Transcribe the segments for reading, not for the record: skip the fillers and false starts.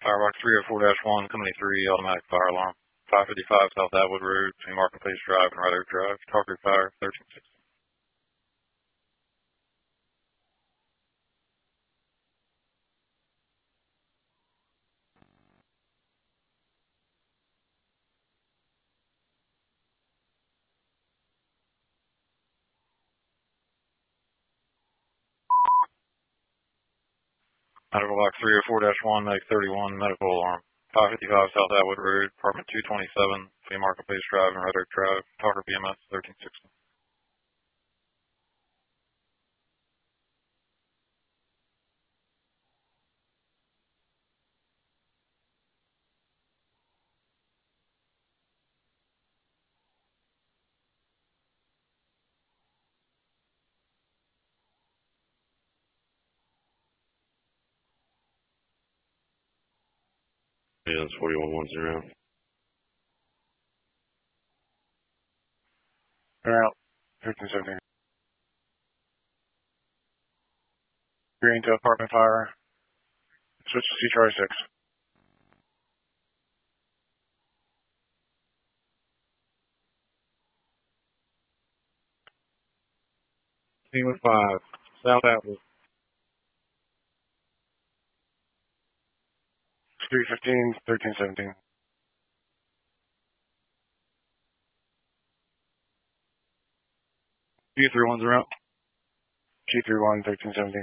Firebox 304-1, Company 3, automatic fire alarm. 555 South Atwood Road, between Marketplace Drive and Red Oak Drive. Talker Fire, 1360. Medical Box 304-1, Medic 31, medical alarm. 555 South Atwood Road, apartment 227, between Marketplace Drive and Red Oak Drive. Talker BMS, 1360. Yeah, it's 4110. They're out. 1370. Green to apartment fire. Switch to C-Charlie 6. Team with 5. South Atwood. 315, 1317. G31s are out. G31, 1317.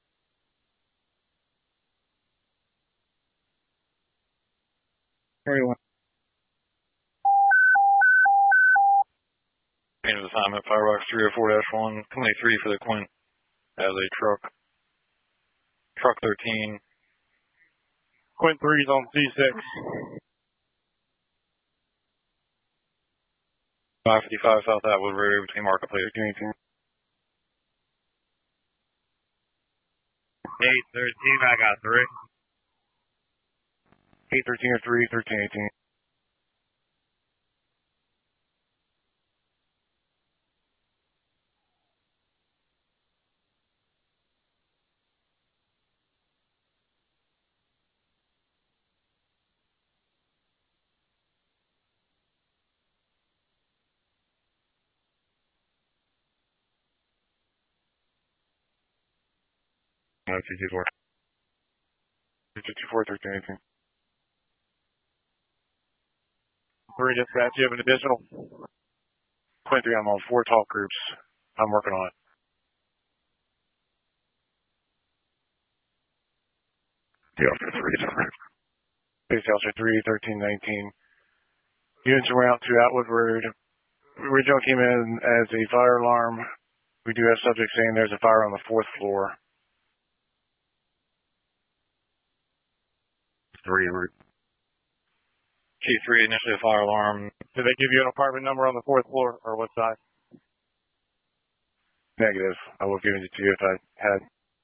Change of assignment, Firebox 304-1, Company 3 for the Quinn. As a truck. Truck 13. Quint 3's on C6. 555 South Atwood Road, between Marketplace. 813, I got 3. 813 or 3, 1318. No, 224. 224, 1318. 3 dispatch, you have an additional? Quint 3, I'm on 4 talk groups. I'm working on it. Delta 3. Base Delta 3, 1319. Units are out to Atwood Road. Original came in as a fire alarm. We do have subjects saying there's a fire on the 4th floor. 3 en route. G3, initially a fire alarm. Did they give you an apartment number on the 4th floor, or what side? Negative. I will give it to you if I had.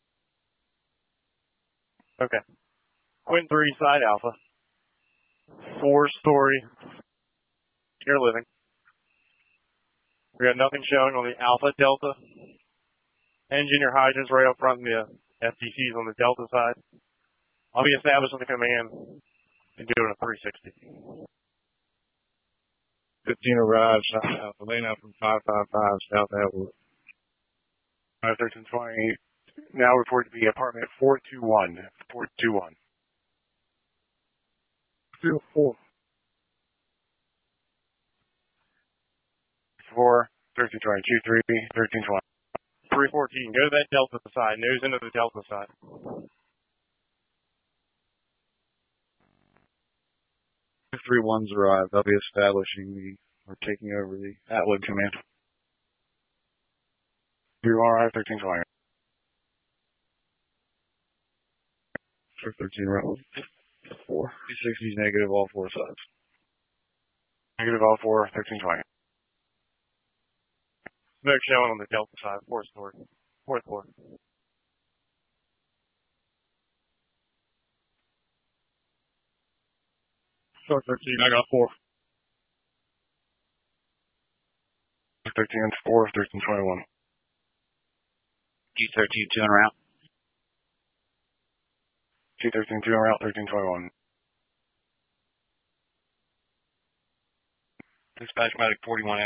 Okay. Quint 3, side Alpha. 4-story. You're living. We got nothing showing on the Alpha Delta. Engine or hydrants right up front, and the FTC's on the Delta side. I'll be establishing the command and doing a 360. 15 arrives South Alpha, laying out from 555 South Atwood. 1320. Now report to be apartment 421. 421. 204. 4, 1320. Q3, 1320. 314. Go to that Delta side. Nose into the Delta side. If 3-1's arrived, I'll be establishing or taking over the Atwood command. 3-1, 1320. 13 round. 4. 260's negative all 4 sides. Negative all 4, 1320. Smoke showing on the Delta side. 4th floor. 4th floor. Short 13, I got 4. 13 and 4, 1321. G13, 2 and route. G13, 2 and route, 1321. Dispatch medic 41A.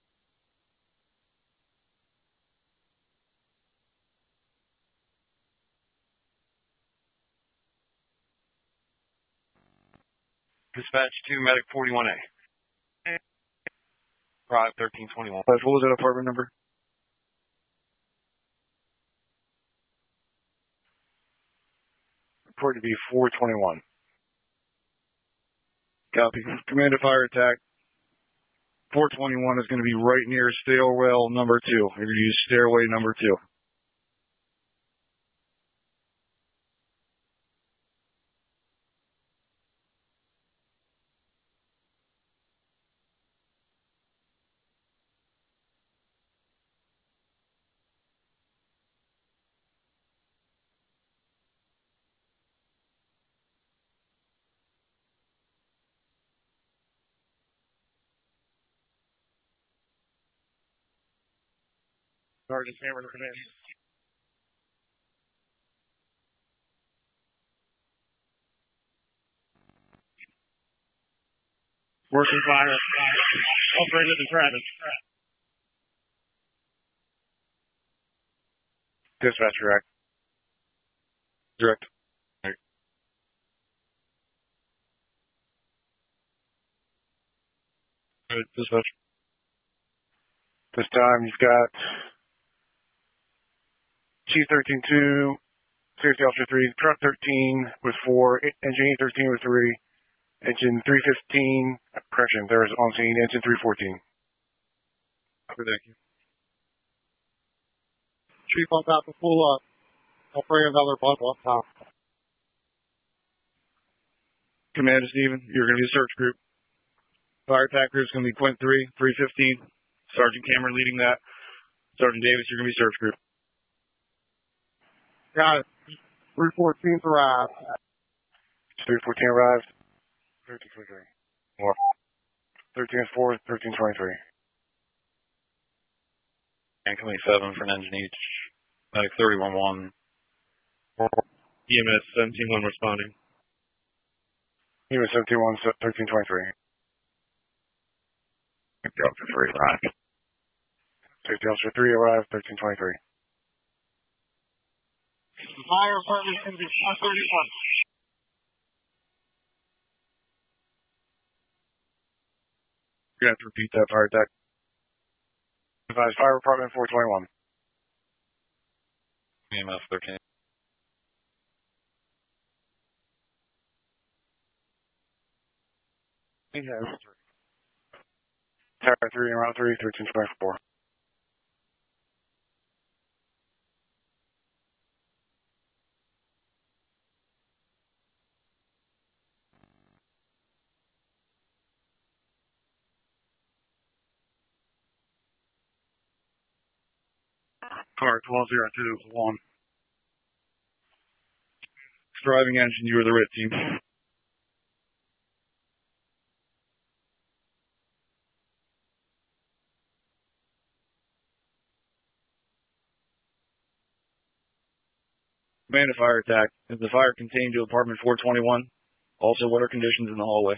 Dispatch 2 medic 41A. Drive 1321. What was that apartment number? Report to be 421. Copy. Command to fire attack. 421 is going to be right near stairwell number 2. You're going to use stairway number 2. Sergeant Cameron, command. Working fire. Operated to Travis. Dispatch direct. Direct. Dispatch. This time you've got Chief 13-2, Safety Officer 3, Truck 13 with 4, Engine 13 with 3, Engine 315, correction, there's on scene, Engine 314. Thank you. Chief on top of full up. Operator another bundle up top. Commander Steven, you're going to be a search group. Fire attack group is going to be Quint 3, 315. Sergeant Cameron leading that. Sergeant Davis, you're going to be search group. Got it. 314 arrived. 314 arrived. 1323. More. 13-4, 1323. And coming 7 for an engine each. Medic 31-1. EMS 17-1 responding. EMS 17-1, 1323. Delta 3 arrived. Safety Officer 3 arrived, 1323. Fire department is going to be 31. You're going to have to repeat that fire attack. Advised Fire Department 421. EMS 13. Tower 3 and Route 3, 1324. Car 1202-1. Driving engine, you are the red team. Command a fire attack. Is the fire contained to apartment 421? Also, what are conditions in the hallway?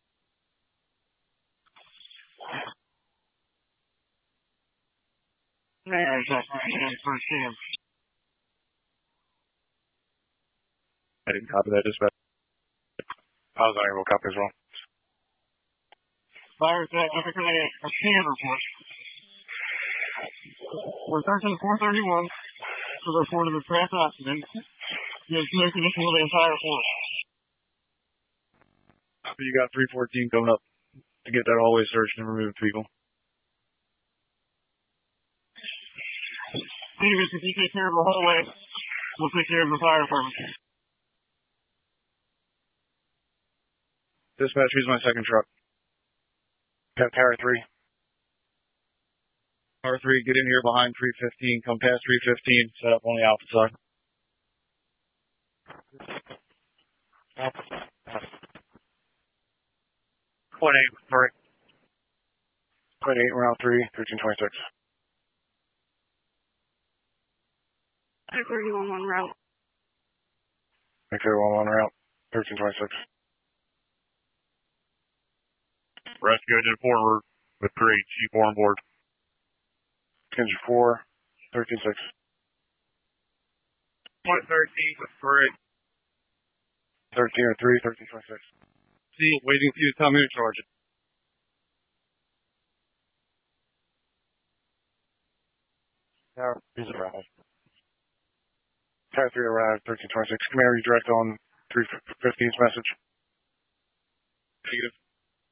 I didn't copy that dispatch. I was unable to copy as well. Fire attack, a scan report. We're searching 431 for the report of a crash accident. There's no condition of the entire force. You got 314 coming up to get that hallway searched and remove people. Davis, if you take care of the hallway, we'll take care of the fire department. Dispatch, use my second truck. Got Tower 3. R3, get in here behind 315. Come past 315. Set up on the alpha side. Point 8, sorry. Point 8, Route 3, 1326. 31-1 route. Make sure 11 route, 1326. Rescue engine forward. with 3, Chief 4 on board. Engine 4, 13-6. Point 13 with 3. 13 or 3, 13-26. See, waiting for you to tell me to charge it. Tower 3's arrived. Tower 3 arrived, 13-26. Commander, redirect on 315's message. Negative.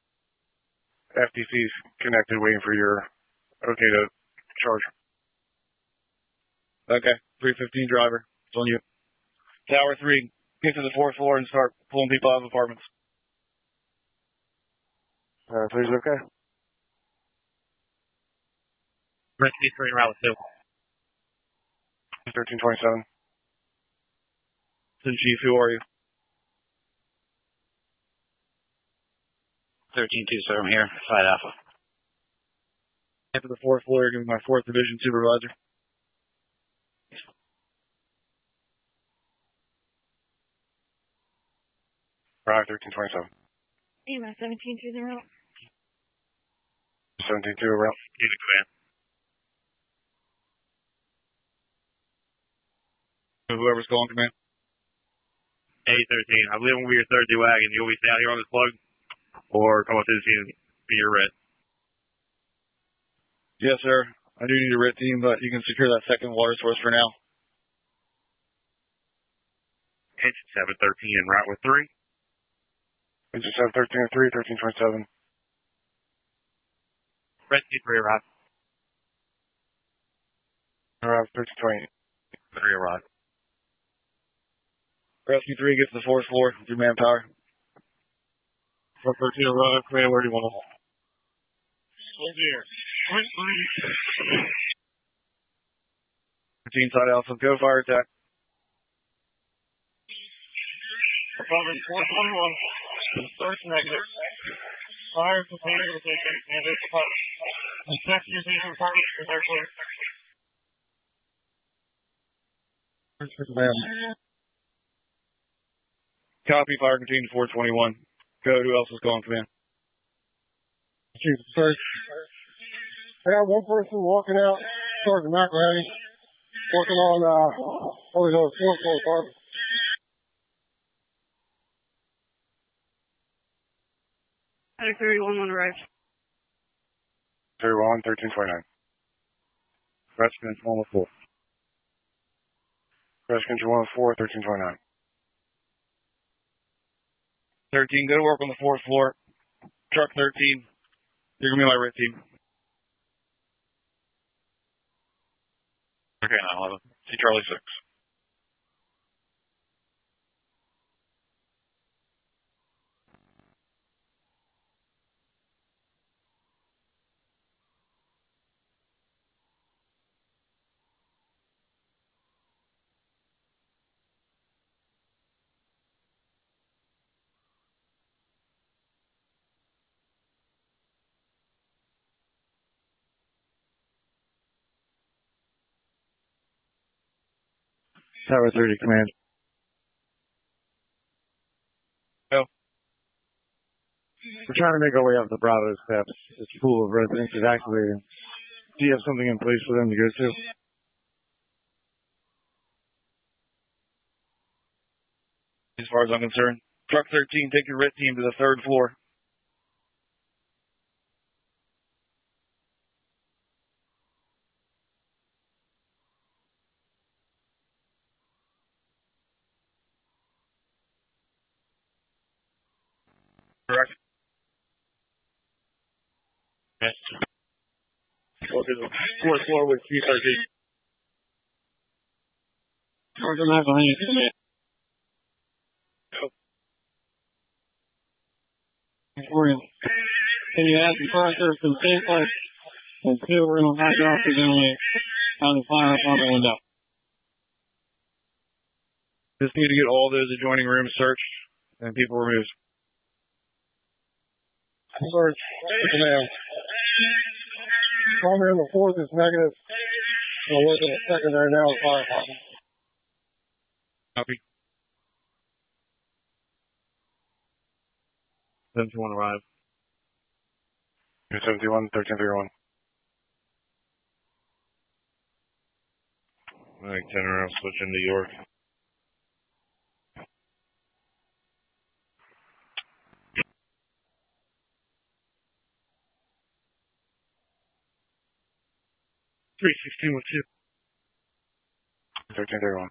FTC's connected, waiting for your okay to charge. Okay, 315 driver. It's on you. Tower 3, get to the 4th floor and start pulling people out of apartments. Tower 3's okay. Rescue 3 route 2. 13-27. Chief, who are you? 13-2, I'm here. Side Alpha. After the 4th floor, give me my 4th Division Supervisor. Arrived, 13-27. EMS 17-2 route. 17-2 route. Unit command. Whoever's calling command. A13. I believe we'll be your third wagon. You'll be down here on this plug, or come up to the scene and be your red. Yes, sir. I do need a red team, but you can secure that second water source for now. Engine 713 en route with 3. Engine 7, 13 or 3, 13-27. Rescue 3 arrived. Arrived, 13-28. 3 arrived. Rescue 3 gets to the 4th floor with your manpower. 413 arrived. Command, where do you want us? Team side Alpha, go fire attack. Apartment 411. Source negative. Fire prepared to take and it's apartment. Inspect using apartment is our clear. Copy, fire contained 421. Go, who else is calling command? Chief, first. I got one person walking out, Sergeant McElhenney, working on, over the 4th floor apartment. Tower 31 arrived. 31, 13-29. Rescue 114. Rescue 114, 13-29. 13, go to work on the 4th floor. Truck 13, you're going to be my red team. Okay, 911. See Charlie 6. Tower 30, command. Go. We're trying to make our way up the Bravo steps. It's full of residents. Actually, do you have something in place for them to go to? As far as I'm concerned. Truck 13, take your red team to the 3rd floor. Correct. Yes. Go to the 4th floor with 313. Sergeant McElhenney. Morgan. Can you ask the process to the same place? And 2, we're going to back off the gentleman on the fire up on the window. Just need to get all those adjoining rooms searched and people removed. Search, command. Primary on the 4th is negative. We're working at secondary now with fire department. Copy. 721 arrived. 71, 1331. I think 10 around, switch into York. Three 16 with 1331.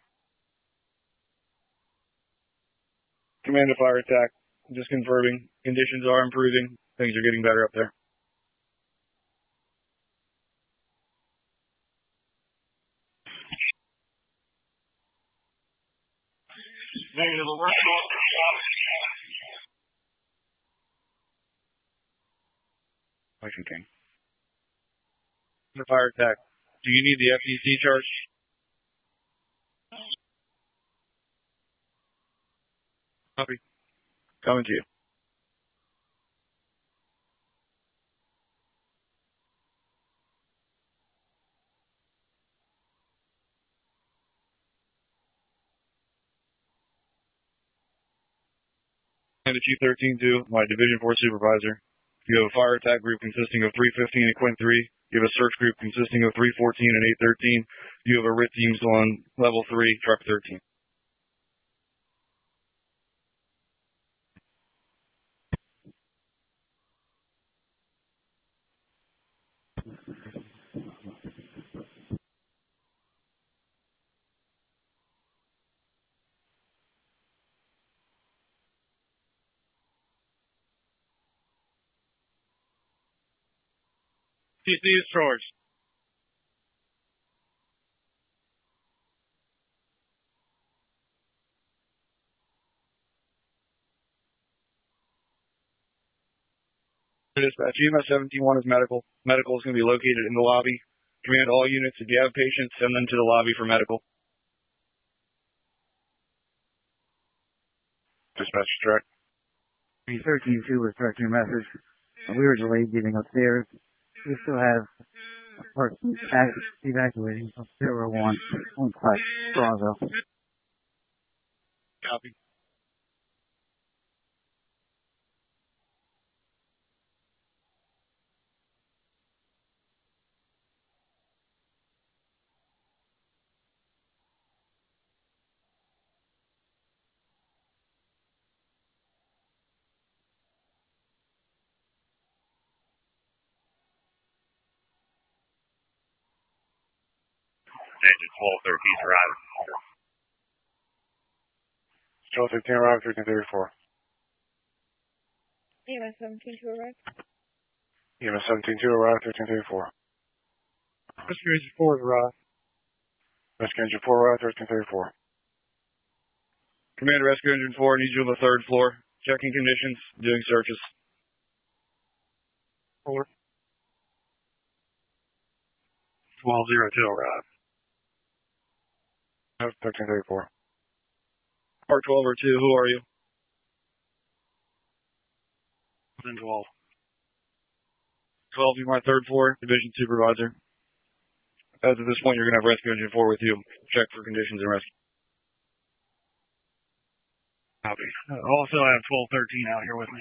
Command to fire attack. Just confirming. Conditions are improving. Things are getting better up there. Negative alert. Motion King. The fire attack. Do you need the FDC charge? Copy. Coming to you. And to Chief 13-2, my Division 4 Supervisor. You have a fire attack group consisting of 315 and Quint 3. You have a search group consisting of 314 and 813. You have a RIT team still on level 3, truck 13. TC is charged. Dispatch, EMS 71 is medical. Medical is going to be located in the lobby. Command all units, if you have patients, send them to the lobby for medical. Dispatch direct. 13-2 was directing a message. We were delayed getting upstairs. We still have a person evacuating from 01 on Class Bravo. Copy. Engine 1213 arrived. 1213 arrived, 1334. EMS 17 to arrive. EMS 17-2 arrived, 1334. Rescue Agent 4 is arrived. Rescue Engine 4 arrived, 1334. Commander Rescue Engine 4 needs you on the 3rd floor. Checking conditions, doing searches. Over. 1202 arrived. 1334. Part 12 or 2, who are you? 12. 12, you're my 3rd floor, Division Supervisor. As of this point, you're going to have Rescue Engine 4 with you. Check for conditions and rescue. Copy. Also, I have 1213 out here with me.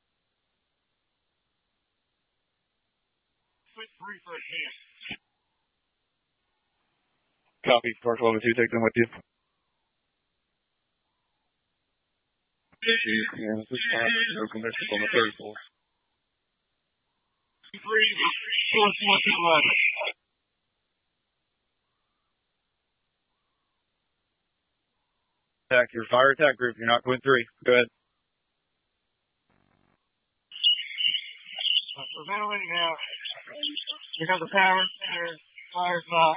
Copy. Part 12 and 2, take them with you. Yeah, this is fine. No conditions on the 3rd floor. Attack your fire attack group. You're not going 3. Go ahead. We're ventilating now. We got the power. Fire's not.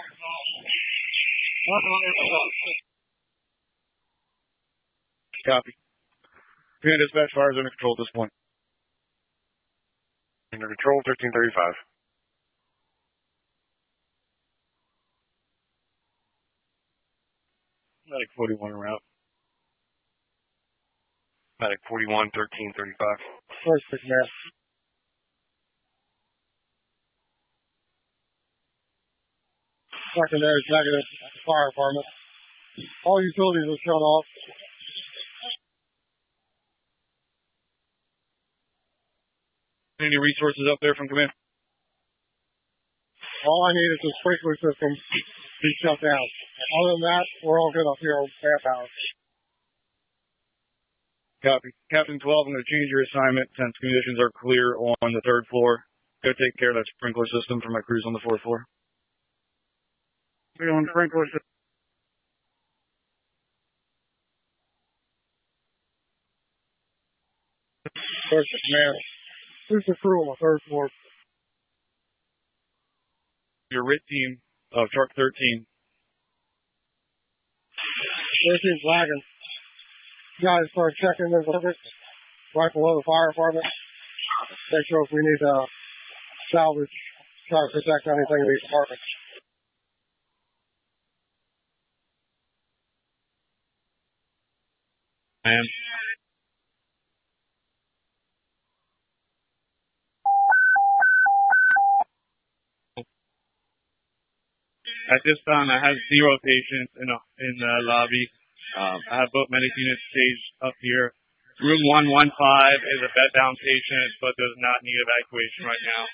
Copy. Command dispatch, fires under control at this point. Under control, 1335. Medic 41 en route. Medic 41, 1335. First, man. Secondary is negative. Fire department. All utilities are shut off. Any resources up there from command? All I need is the sprinkler system to be shut down. Other than that, we're all good up here on manpower. Copy. Captain 12, I'm going to change your assignment since conditions are clear on the 3rd floor. Go take care of that sprinkler system for my crews on the 4th floor. We're on sprinkler system. First command. Who's the crew on the 3rd floor? Your RIT team of Truck 13. 13's lagging. You guys start checking the limits right below the fire department. Make sure if we need to salvage, try to protect anything in these apartments. Ma'am. At this time, I have 0 patients in the lobby. I have both medic units staged up here. Room 115 is a bed-bound patient, but does not need evacuation right now.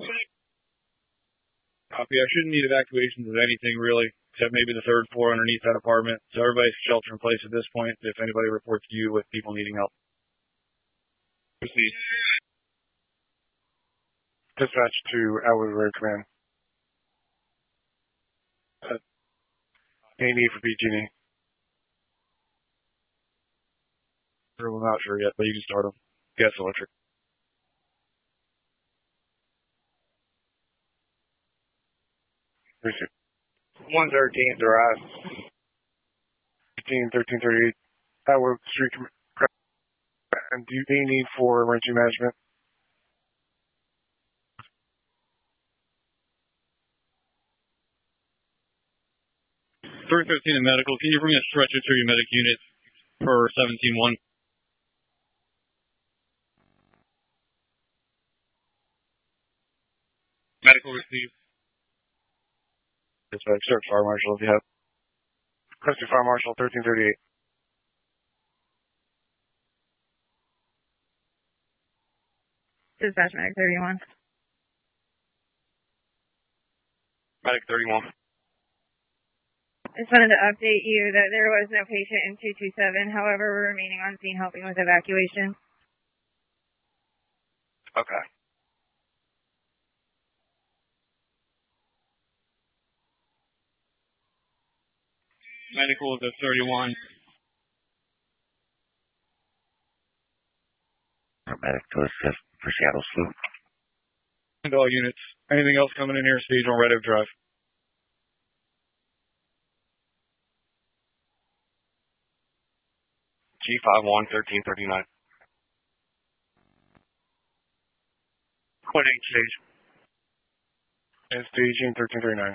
Copy. I shouldn't need evacuations of anything, really, except maybe the 3rd floor underneath that apartment. So everybody's shelter in place at this point if anybody reports to you with people needing help. Proceed. Dispatch to Outwood Road Command. Any need for PG&E? I'm not sure yet, but you can start them. Gas electric. Receive. 113 Drive. 1338. Outwood Street Command. And do you need for emergency management? Third 13 in medical. Can you bring a stretcher to your medic unit for 17-1? Medical received. Dispatch, sir. Fire Marshal, if you have. Requesting Fire Marshal 1338. Dispatch Medic 31. Medic 31. Just wanted to update you that there was no patient in 227. However, we're remaining on scene helping with evacuation. Okay. Medical is at 31. Medic to assist for Seattle Sloop. And all units. Anything else coming in here, stage on Red Oak Drive. G51 1339. Quit H stage. And staging 1339.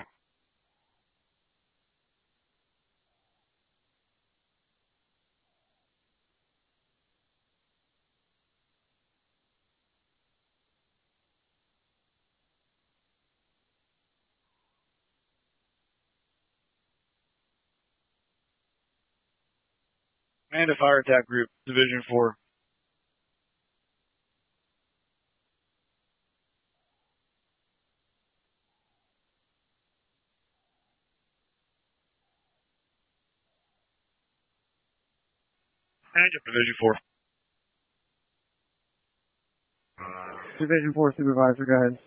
And a fire attack group, Division 4. Division 4. Division 4 Supervisor, go ahead.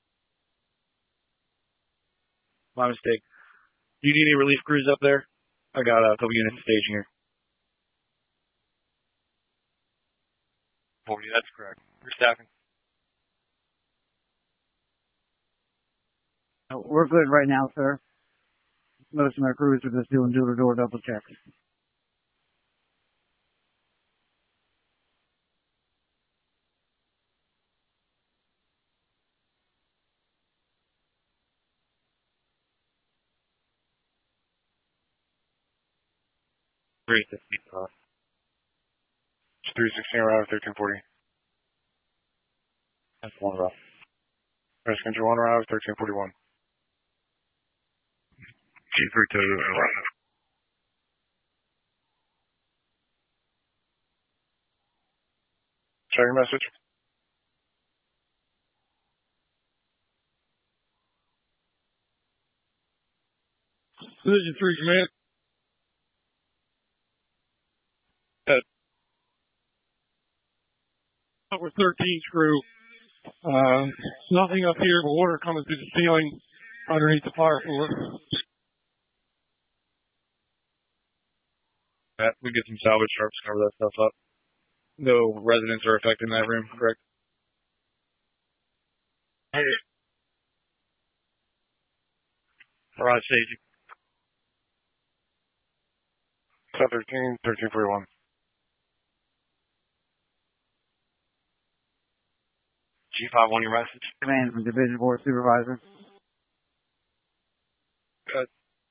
My mistake. Do you need any relief crews up there? I got a couple units staging here. 40, that's correct. You're staffing. We're good right now, sir. Most of my crews are just doing door-to-door double checks. Great. 316 arrive 1340. That's one rough. Rescue Control 1 arrive 1341. G32 arrive. Share your message. Division 3 Command. Upper 13 screw. Nothing up here but water coming through the ceiling underneath the fire floor. We get some salvage sharps to cover that stuff up. No residents are affected in that room, correct? Hey. Garage safety. 13, 1341. G51, your message. Command from Division 4 Supervisor. Good.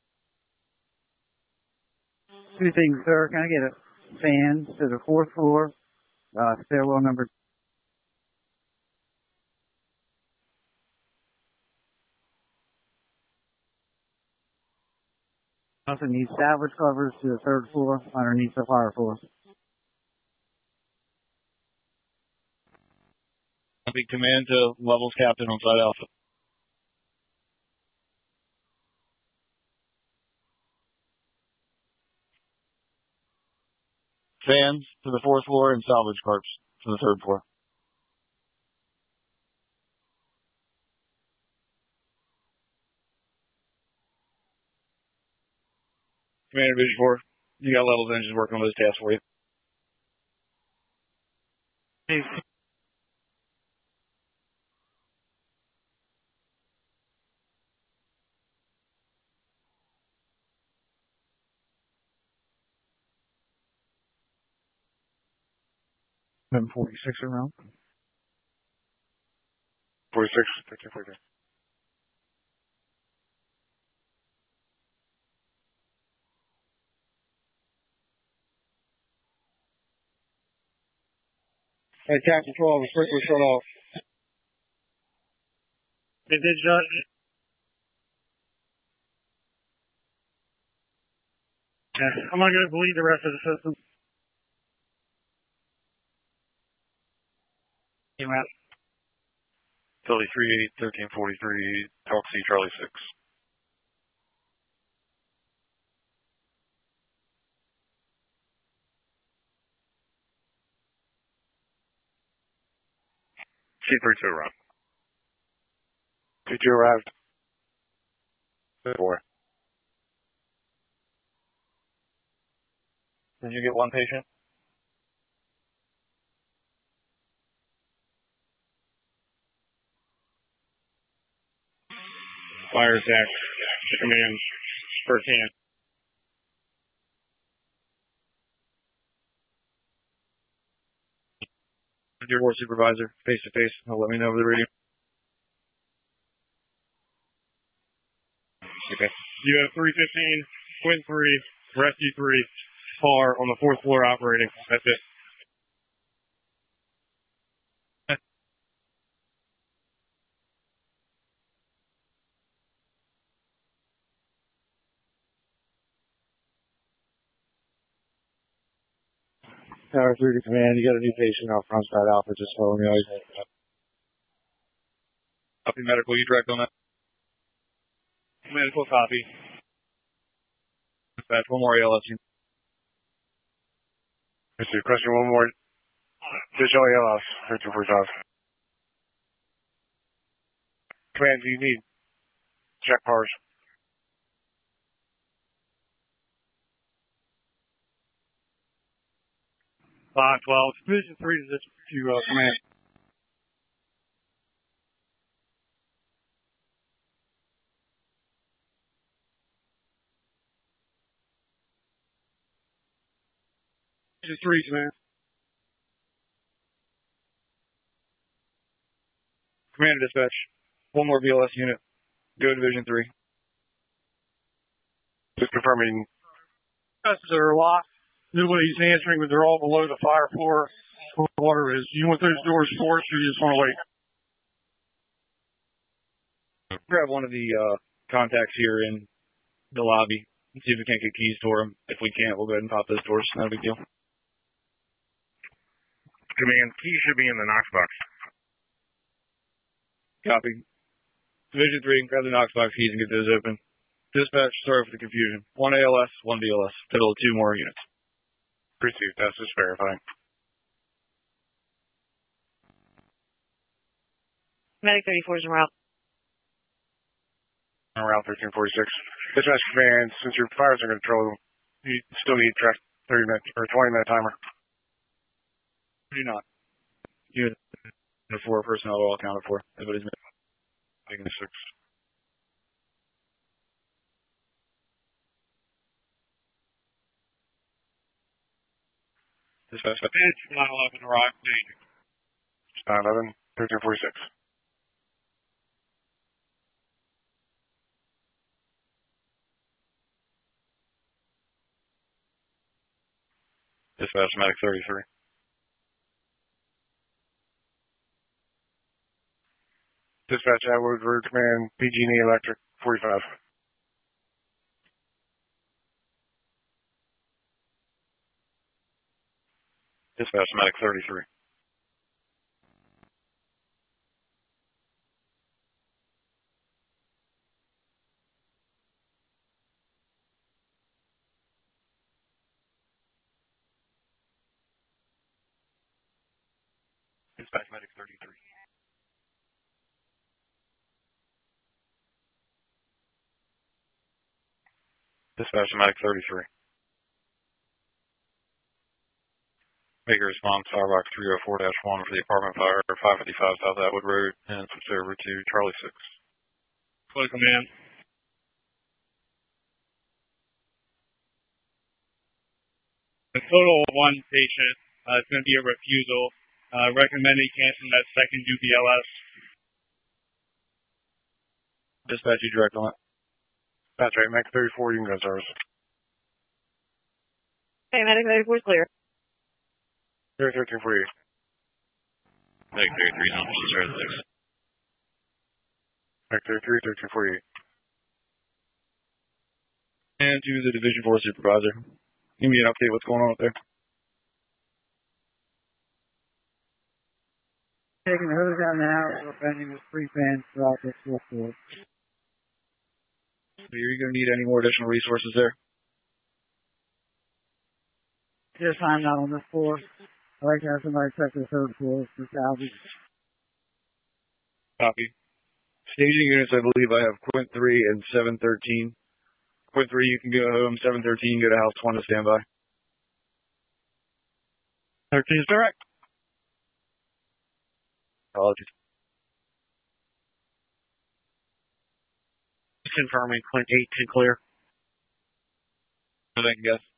Two things, sir. Can I get a fan to the 4th floor, stairwell number? Also need salvage covers to the 3rd floor underneath the fire floor. Big command to levels captain on side alpha. Fans to the 4th floor and salvage carts to the 3rd floor. Commander Division 4, you got levels engines working on those tasks for you. Hey. Been 46 around. 46, 1342. Hey, Captain 12, the sprinkler shut off. It did shut. I'm not going to believe the rest of the system. You out. Philly 38, 1343, talk C, Charlie 6. C32 run. C2 arrived. 4. Did you get one patient? Fire attack. Command. First hand. Your war supervisor, face to face. Let me know over the radio. Okay. You have 315, Quinn 3, Rescue 3, FAR on the 4th floor operating. That's it. Tower 3 to command. You got a new patient out front side alpha. Just follow me. Copy medical. You direct on that. Medical copy. Dispatch one more ALS. Mr. Question one more. Visual ALS. 1345. Command, do you need check powers? Five 12. Division 3 to command. Division 3 command. Commander dispatch. One more BLS unit. Go Division 3. Just confirming. Buses are locked. Nobody's answering, but they're all below the fire floor where the water is. You want those doors forced, or you just want to wait? Grab one of the contacts here in the lobby and see if we can't get keys for them. If we can't, we'll go ahead and pop those doors. Not a big deal. Command, keys should be in the Knox box. Copy. Division 3, grab the Knox box keys and get those open. Dispatch, sorry for the confusion. 1 ALS, 1 BLS. Total of 2 more units. Received. That's just verifying. Medic 34 is en route. On Route 1346. Dispatch command, since your fires are control, you still need track 30-minute or 20-minute timer. Do not. Unit 4 personnel all accounted for. Everybody's making 6. Dispatch. 911 arrived. Danger. 911, 1346. Dispatch medic 33. Dispatch Atwood Road Command, PG&E Electric 45. Dispatch medic 33. Dispatch medic 33. Dispatch medic 33. Make a response, Firebox 304-1 for the apartment fire, 555 South Atwood Road, and switch over to Charlie 6. Clear command. A total of 1 patient. It's going to be a refusal. Recommending canceling that second UBLS. Dispatch, you direct on it. That's right, Medic 34, you can go service. Okay, Medic 34 is clear. 1348. Medic 33, no, Charlie 6. Medic 33, 1348. And to the Division 4 supervisor. Give me an update what's going on up there. Taking the hose out now, we're bending with 3 fans throughout this full floor. Are you going to need any more additional resources there? This time not on this floor. I'd like to have somebody check the 3rd floor for salvage. Copy. Staging units, I believe I have Quint 3 and 713. Quint 3, you can go home. 713, go to House 1 to stand by. 13 is direct. Apologies. Confirming Quint 8 to clear. Thank you, guys.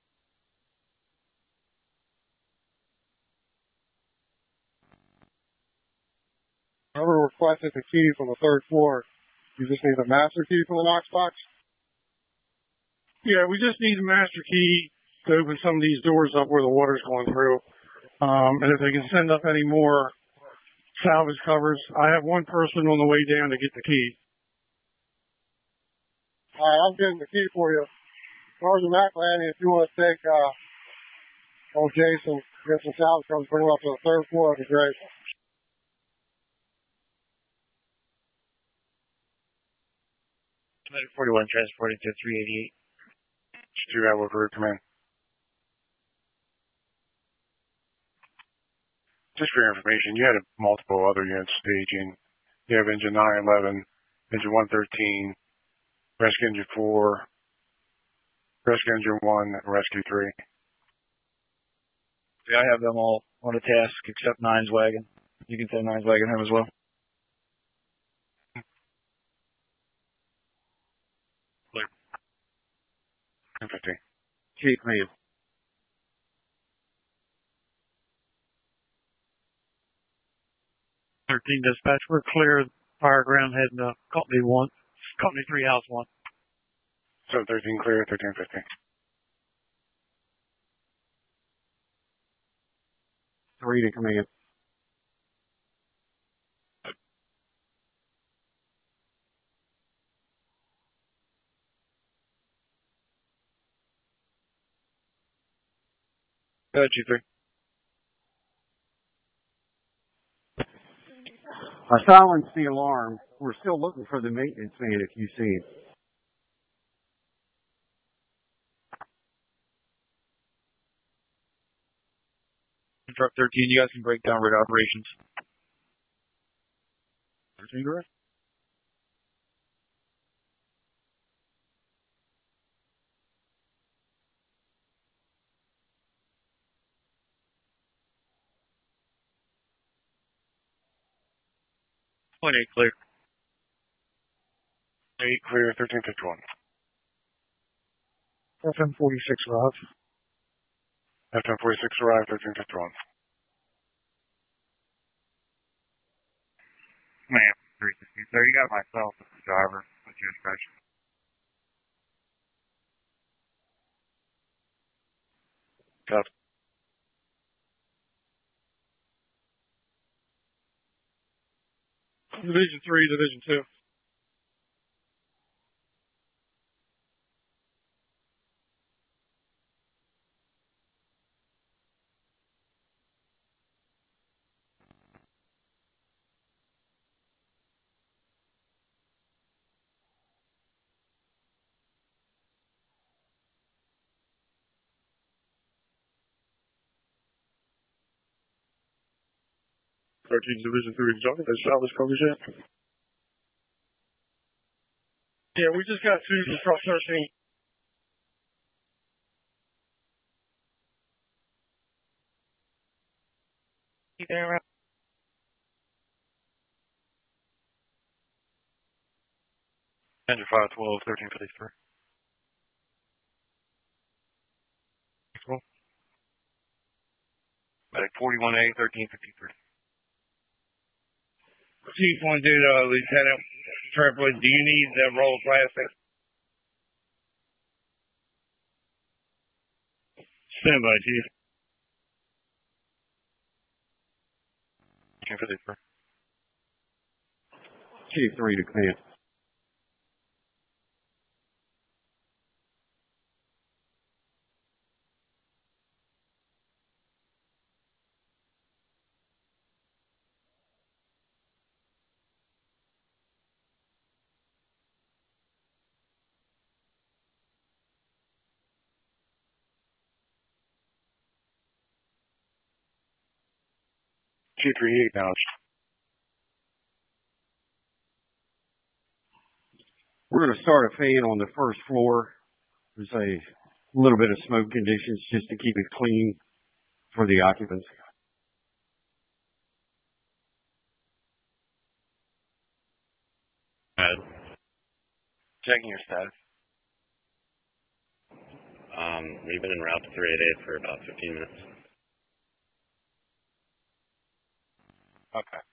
Whoever requested the key from the 3rd floor, you just need a master key from the Knox box? Yeah, we just need a master key to open some of these doors up where the water's going through. And if they can send up any more salvage covers, I have one person on the way down to get the key. All right, I'm getting the key for you. Sergeant McLanny, if you want to take old Jason, get some salvage covers, bring him up to the 3rd floor, that'd be great. Medic 41 transported to 388. To Atwood Road Command. Just for your information, you had multiple other units staging. You have engine 911, engine 113, rescue engine 4, rescue engine 1, and rescue 3. Yeah, I have them all on a task except 9's wagon. You can send 9's wagon home as well. Clear. 10-15. Chief, ma'am. 13 dispatch, we're clear. Fire ground heading to Company 1, Company 3, House 1. So 13 clear, 13-15. Reading command. Go ahead, Chief 3. I silenced the alarm. We're still looking for the maintenance man if you see him. Truck 13, you guys can break down rig operations. 13 direct. Point 8 clear. 8 clear, 1351. FM 46 Rob. FM 46 arrived, 1351. Ma'am, 360. Sir, you got myself as the driver. What's your inspection? Copy. Division 3, Division 2. Division 3, Johnny, has salvage coverage yet? Yeah, we just got 2 from truck 13. Keep it around. Engine 512, 1353. Medic 41A, 1353. Chief, want to do Lieutenant Triplett, do you need the roll of plastic? Stand by, Chief. 1353. Chief 3 to command. Chief 3 acknowledged. We're going to start a fan on the first floor. There's a little bit of smoke conditions just to keep it clean for the occupants. Checking your status. We've been en route to 388 for about 15 minutes. Okay.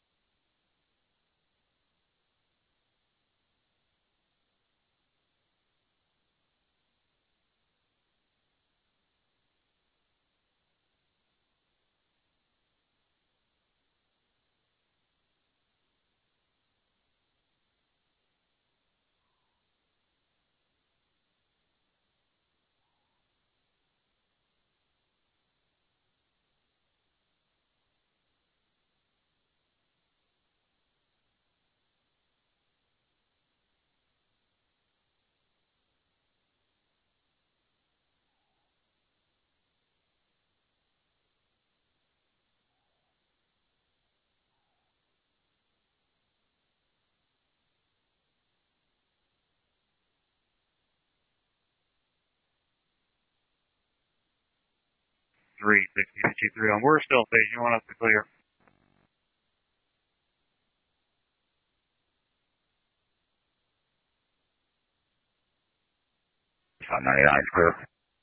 on. We're still station. You want us to clear? About 99 is clear.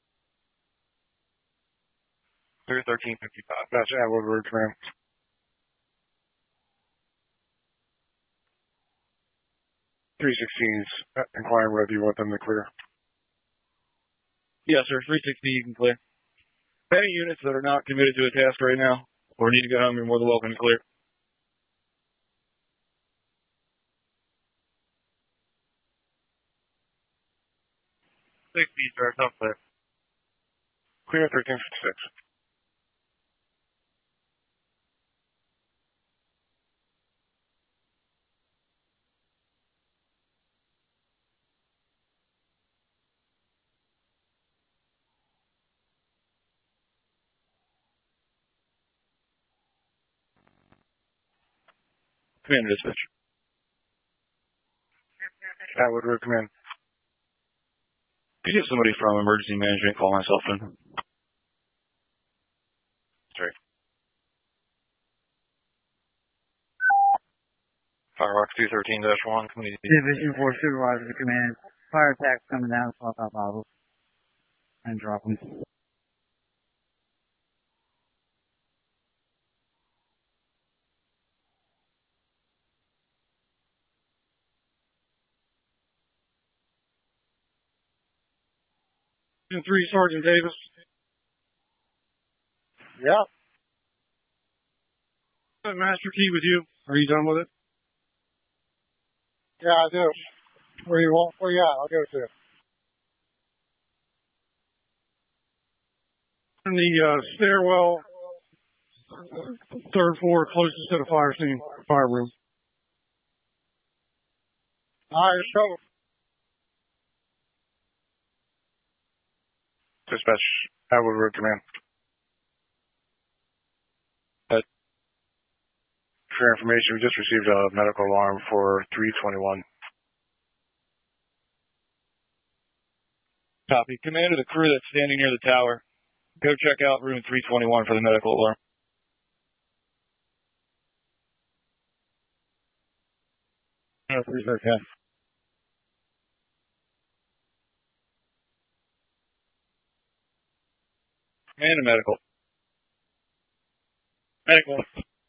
Clear 1355. That's Atwood Road, ma'am. 316s, inquiring whether you want them to clear. Yes, sir. 360, you can clear. Any units that are not committed to a task right now or need to go home, you're more than welcome to clear. 60, sir. It's up clear. Clear 1356. Commander dispatch. Atwood Road Command. Could you get somebody from emergency management call myself in? Sorry. Firefox 213-1, community. Division 4 supervisor to command. Fire attack coming down, swap out bottles. And drop them. Division 3, Sergeant Davis. Yeah. That master key with you. Are you done with it? Yeah, I do. Where you want? Where you at? I'll go to it. In the stairwell, third floor, closest to the fire scene, fire room. All right, let's go. Dispatch, Atwood Road Command. For your information, we just received a medical alarm for 321. Copy. Commander, the crew that's standing near the tower, go check out room 321 for the medical alarm. Yeah, please, okay. Commander, medical. Medical.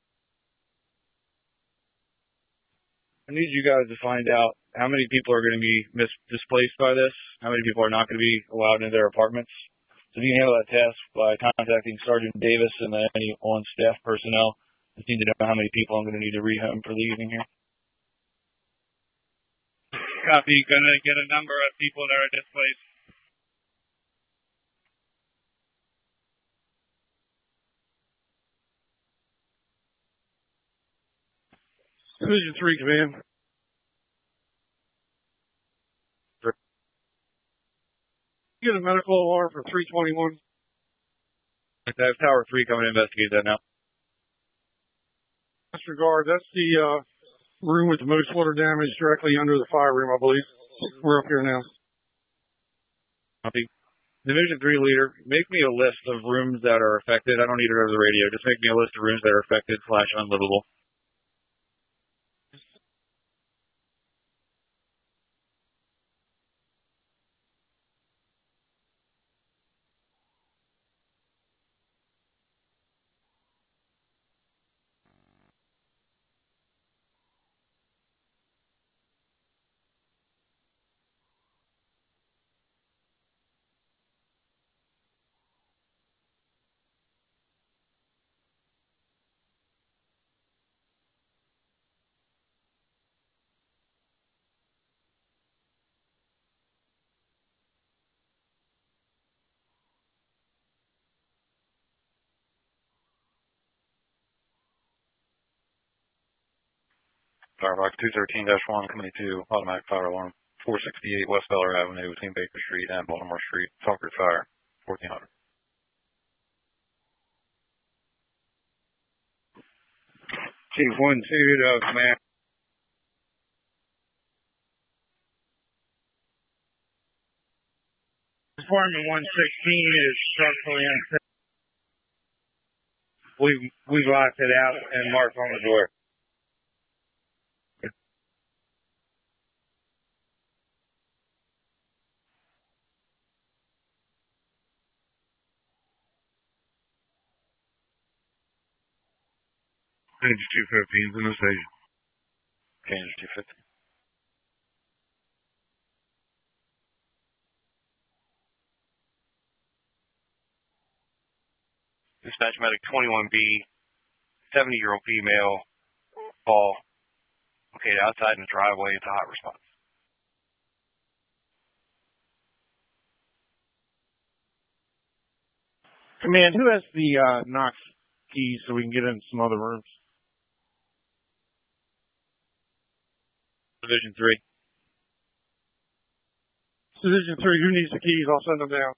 I need you guys to find out how many people are going to be displaced by this, how many people are not going to be allowed into their apartments. So if you can handle that task by contacting Sergeant Davis and any on-staff personnel, I just need to know how many people I'm going to need to rehome for the evening here. Copy. Going to get a number of people that are displaced. Division 3 Command. Get a medical alarm for 321. I have Tower 3 coming to investigate that now. Disregard, that's the room with the most water damage directly under the fire room, I believe. We're up here now. Copy. Division 3 leader, make me a list of rooms that are affected. I don't need it over the radio. Just make me a list of rooms that are affected / unlivable. Firefox 213-1, coming to automatic fire alarm. 468 West Beller Avenue between Baker Street and Baltimore Street. Talker fire, 1400. Chief 1-2, command. Department 116 is structurally unsafe. We've locked it out and marked on the door. Change 215 in the station. Change 250. Dispatch medic 21B, 70-year-old female, fall, located outside in the driveway. It's a hot response. Command, who has the Knox keys so we can get into some other rooms? Division 3. Division 3, who needs the keys? I'll send them down.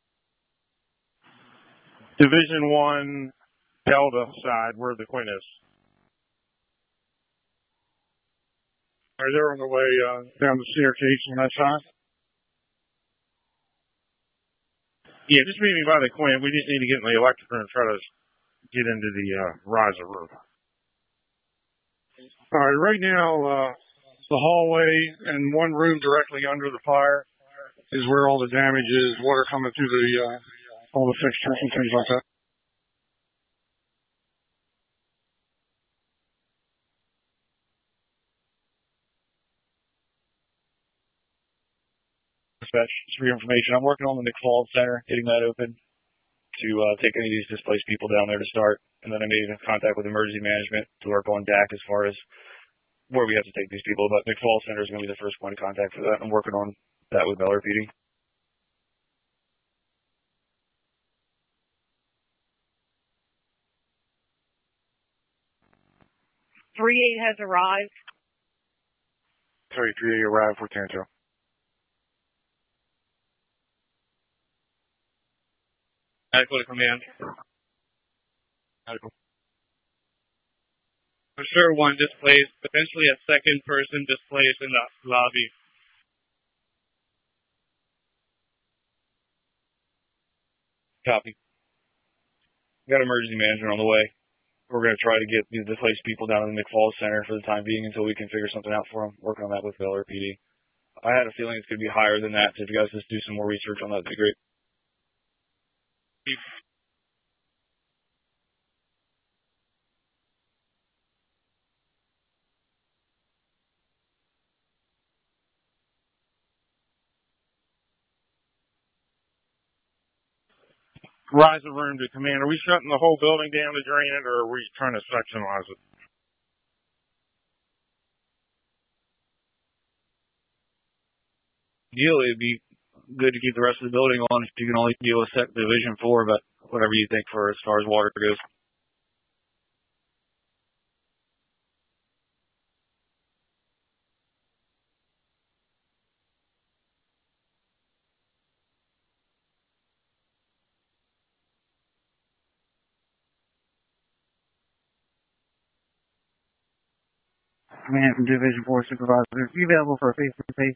Division 1, Delta side, where the Quinn is. They're on the way down the staircase on that side. Yeah, just meet me by the Quinn. We just need to get in the electric room and try to get into the riser room. All right, right now, the hallway and one room directly under the fire is where all the damage is. Water coming through all the fixtures and things like that. Dispatch, just for your information, I'm working on the McFall Center, getting that open to take any of these displaced people down there to start. And then I made contact with emergency management to work on DAC as far as where we have to take these people. But McFall Center is going to be the first point of contact for that. I'm working on that with LRPD. 3-8 has arrived. Sorry, 3-8 arrived for Tarantino. Adequate command. Adequate. For sure, one displaced, potentially a second person displaced in the lobby. Copy. We got emergency management on the way. We're going to try to get these displaced people down in the McFall Center for the time being until we can figure something out for them. Working on that with the LRPD. I had a feeling it's going to be higher than that, so if you guys just do some more research on that, that'd be great. Riser room to command. Are we shutting the whole building down to drain it, or are we trying to sectionalize it? Ideally, it'd be good to keep the rest of the building on if you can only deal with Division 4, but whatever you think for as far as water goes. Command from Division 4 Supervisor. Are you available for a face-to-face?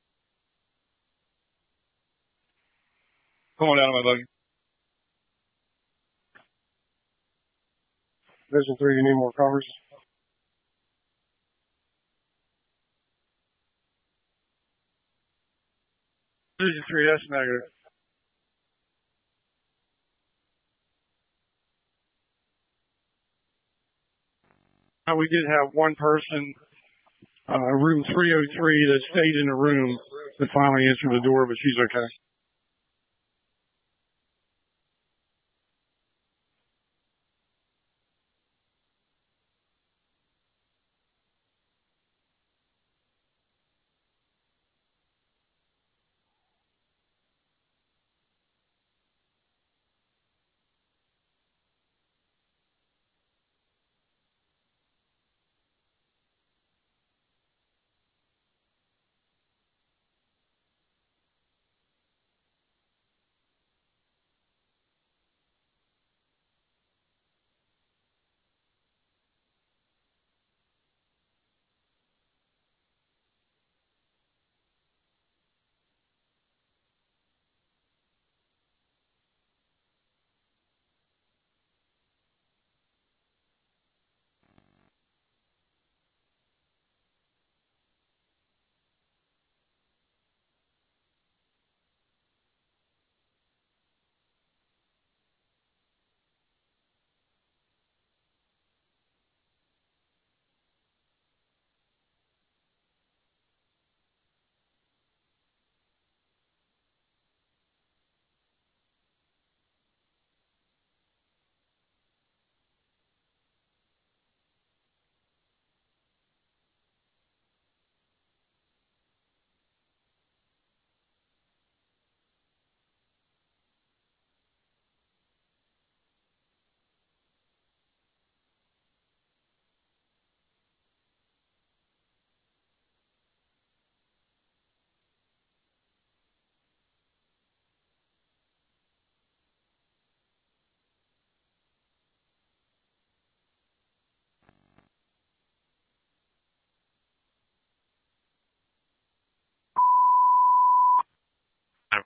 Come on down to my buggy. Division 3, you need more covers? Division 3, that's negative. We did have one person, room 303, that stayed in the room that finally answered the door, but she's okay.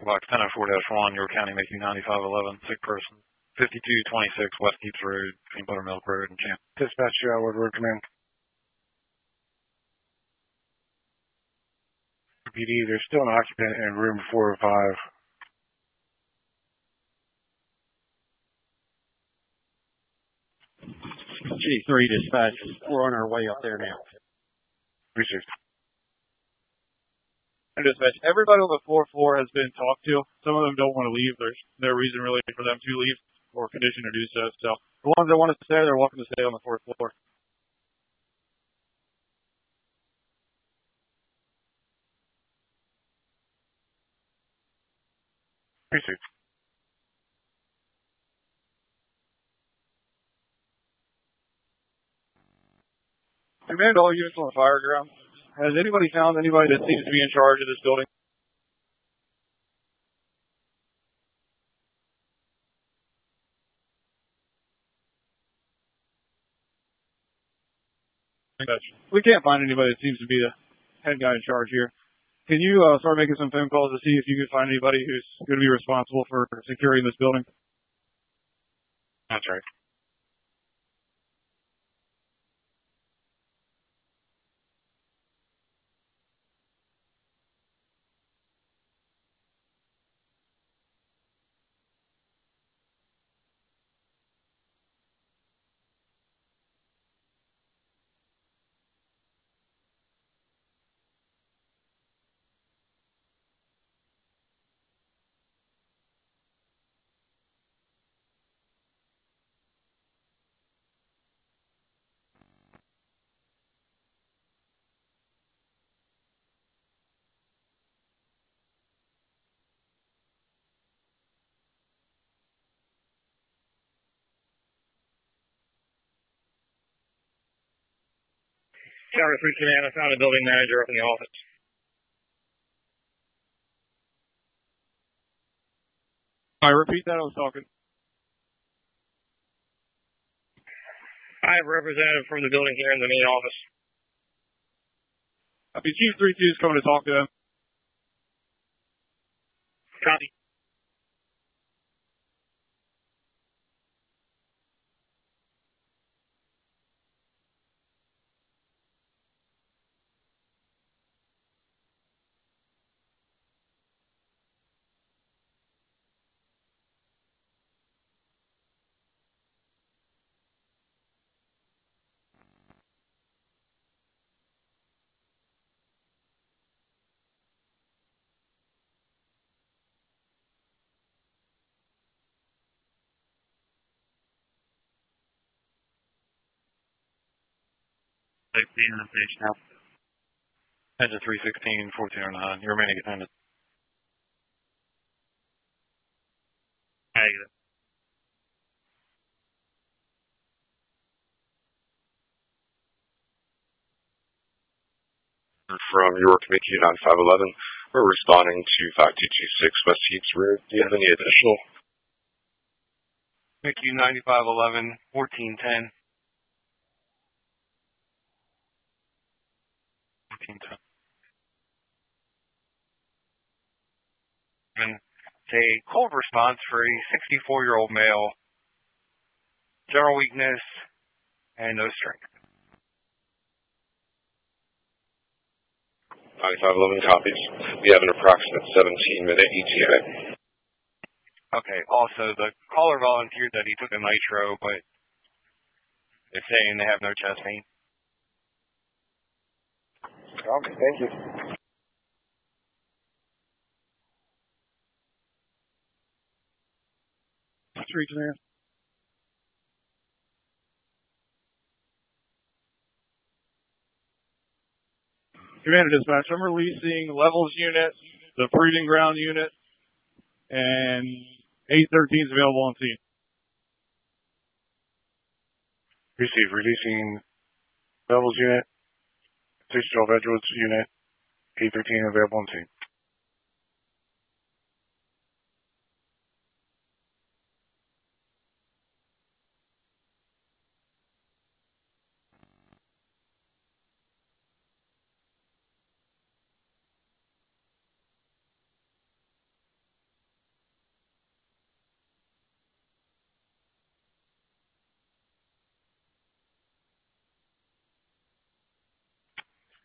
Box 1004-1, York County, making 9511, sick person. 5226 West Keeps Road, between Buttermilk Road and Champ. Dispatch to Outward Road Command. PD, there's still an occupant in room 405. G3 dispatch. We're on our way up there now. Research. Dispatch. Everybody on the floor has been talked to. Some of them don't want to leave. There's no reason really for them to leave or condition to do so. So the ones that want to stay, they're welcome to stay on the fourth floor. Research. Command all units on the fire ground. Has anybody found anybody that seems to be in charge of this building? We can't find anybody that seems to be the head guy in charge here. Can you start making some phone calls to see if you can find anybody who's going to be responsible for securing this building? That's right. Tower 3 Command, I found a building manager up in the office. I repeat that, I was talking. I have a representative from the building here in the main office. Chief 3-2 is coming to talk to them. Copy. On the page now. Engine 316, 1409. You're remaining attendant. Negative. From York, Mickey 9511. We're responding to 5226 West Heats Road. Do you have any additional? Mickey 9511, 1410. 1410. And it's a cold response for a 64-year-old male. General weakness and no strength. 9511 copies. We have an approximate 17-minute ETA. Okay, also, the caller volunteered that he took a nitro, but they're saying they have no chest pain. Okay, thank you. Street Command. Commander Dispatch, I'm releasing Levels Unit, the Breeding Ground Unit, and 813 is available on scene. Receive. Releasing Levels Unit, 612 Edgewood's Unit, 813 available on scene.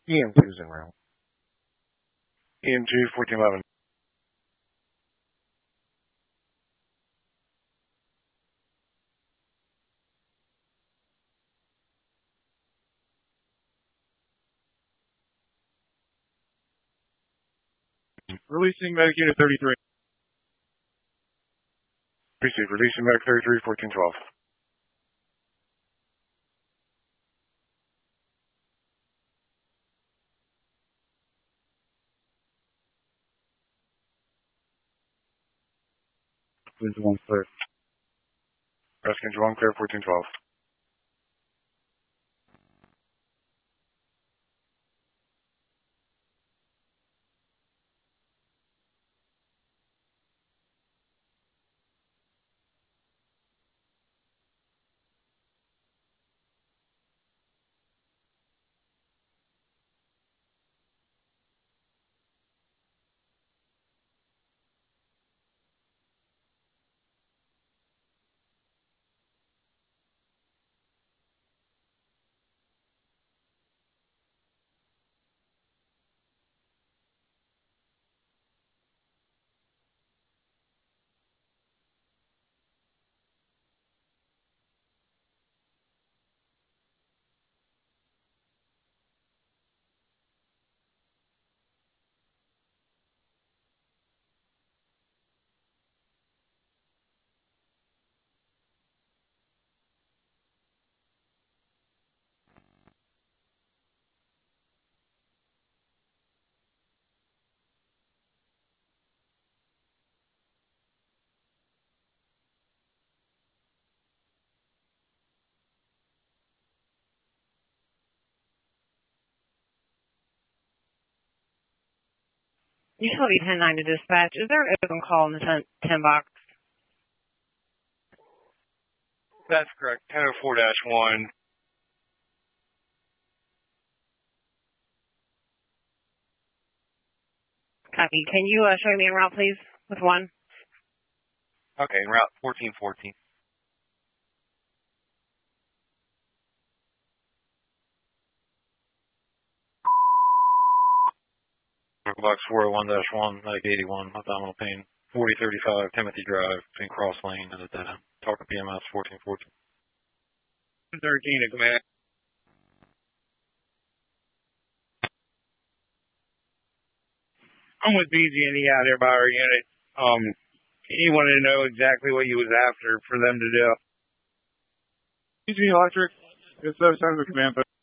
EM2's en route. EM2, 1411. Releasing medic unit 33. Received. Releasing medic 33, 1412. Who's the one clear? Redskins 1 clear, 1412. Utility 10-9 to dispatch. Is there an open call in the 10 box? That's correct. 1004-1. Copy. Can you show me en route, please, with one? Okay, en route 1414. Box 401-1, medic 81, abdominal pain, 4035 Timothy Drive, between Cross Lane and the dead end. Talk to PMS 1414. 13 to command. I'm with BG&E out here by our unit. He wanted to know exactly what you was after for them to do. BG Electric, it's the center of the command post.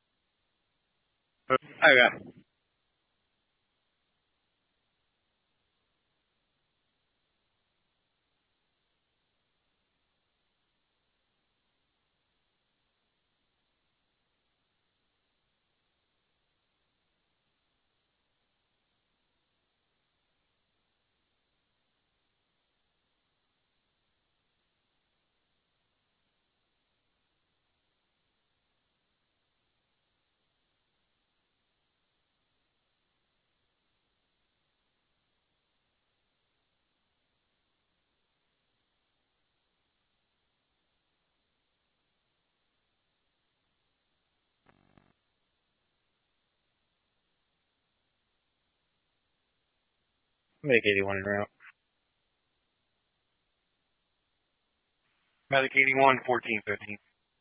Okay. Medic 81 en route. Medic 81, 1415.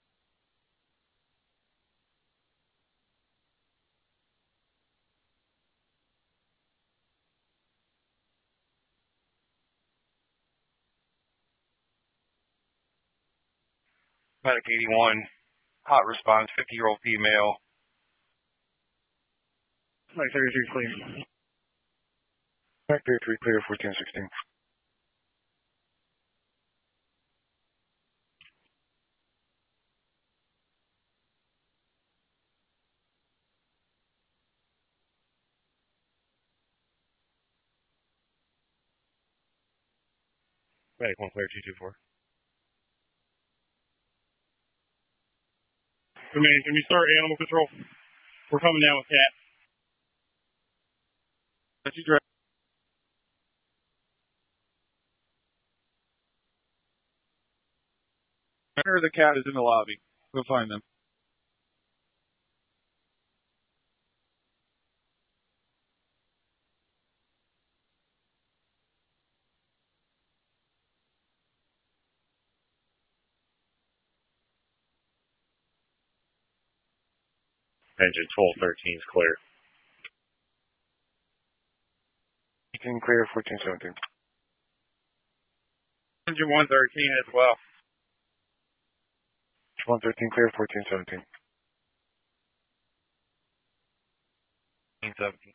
Medic 81, hot response, 50-year-old female. Medic 33 clear. Medic 33 clear, 1416. Medic 1 clear, 224. Command, can we start animal control? We're coming down with cat. That's you, the cat is in the lobby. Go find them. Engine 1213 is clear. Engine clear, 1417. Engine 113 as well. 113 clear, 1417. 17.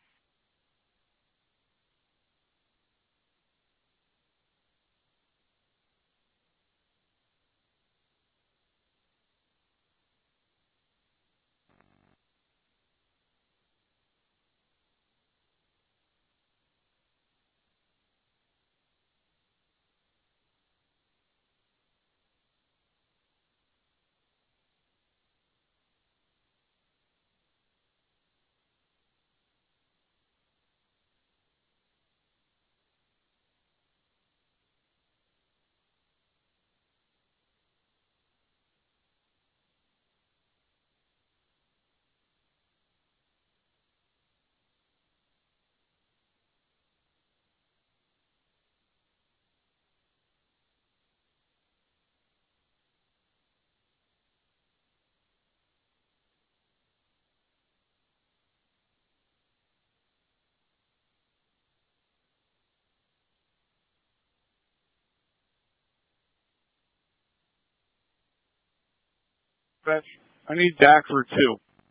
I need DAC for 2.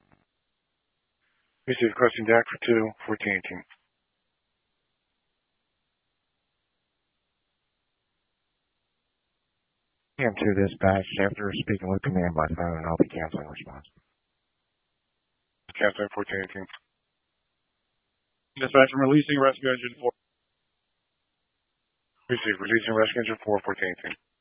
Receive requesting DAC for 2, 1418. AM2 dispatch, after speaking with command by phone, I'll be canceling response. Canceling 1418. Dispatch, I'm releasing rescue engine 4. Receive releasing rescue engine 4, 1418.